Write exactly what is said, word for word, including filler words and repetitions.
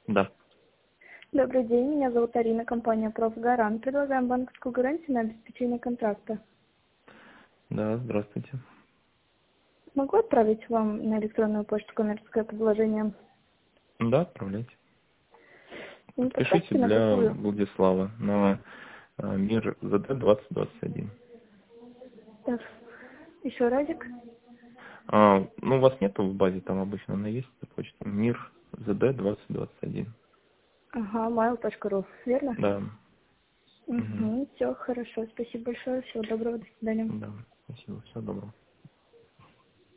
Да. Добрый день, меня зовут Арина, компания «Профгарант». Предлагаем банковскую гарантию на обеспечение контракта. Да, здравствуйте. Могу отправить вам на электронную почту коммерческое предложение? Да, отправляйте. Не Пишите подскажете, на для какую? Владислава на э, мир ЗД двадцать двадцать один. Так, еще разик. А, ну, у вас нету в базе, там обычно она есть, эта почта. Мир ЗД двадцать двадцать один. Ага, mail точка ру, верно? Да. Угу. Угу, все, хорошо, спасибо большое, всего доброго, до свидания. Да, спасибо, всего доброго.